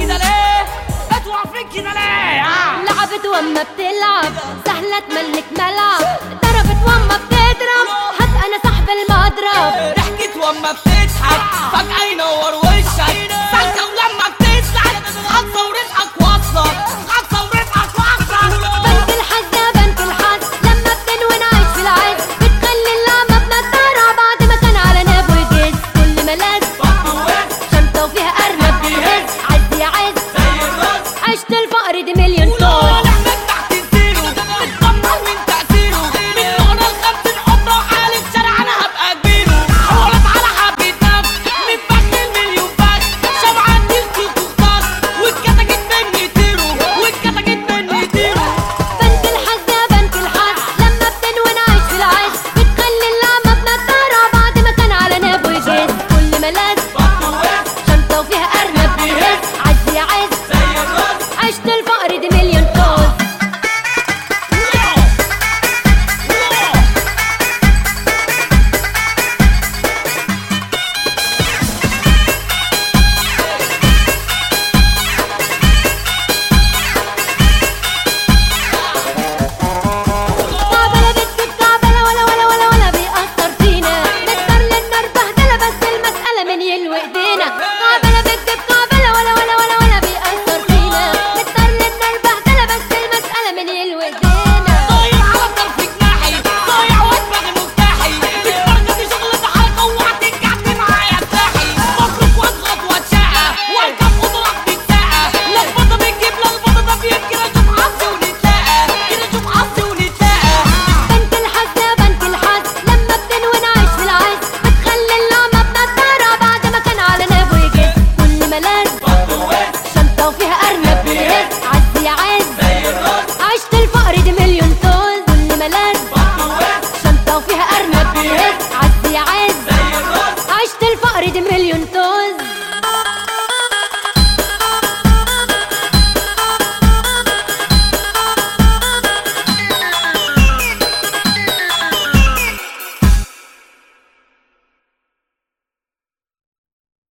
كده ليه؟ بتوقع فيك كده ليه؟ لعبت واما بتلعب سهلة تملك ملعب، ضربت واما بتضرب حتى انا صاحب المضرب. ضحكت واما بتضحك فجأة ينور وشك، سالكة ولما بتسلك حظة ورزقك واصلة، حظة ورزقك واصلة. بنك الحظ يا بنك الحظ لما بتنوي نعيش في العز، بتخلي اللعبة بنضارة بعد ما كان على ناب وجز. كل ملاذ شنطة وفيها أرنب بيهز، عز يا عز زي الرز عشت الفقر دي مليون طول. عشت الفقر دي مليون طول. كعبلة بتجيب كعبلة ولا بيأثر فينا، نقدر للنار بهدلة بس المسألة من يلوي ايدينا. كعبلة بتجيب كعبلة ولا بيأثر فينا، نقدر للنار بهدلة بس المسألة من يلوي ايدينا. طاير على طرف جناحي، ضايع ودماغي مفتاحي، بتفرجني شغلة حلقة وهتنجحني معايا ارتاحي. بصرف واضغط واتشقى واركب قدرات بتساقى، لخبطة بتجيب لخبطة، ده بيمكن اشوف حظي ونتلاقى، كده اشوف حظي ونتلاقى. بنك الحظ يا بنك الحظ لما بتنوي نعيش في العز، بتخلي اللعبة بنضارة بعد ما كان على ناب وجز. كل ملاذ شنطة وفيها أرنب بيهز، عز يا عز زي الرز عشت الفقر دي مليون طول. كل ملاذ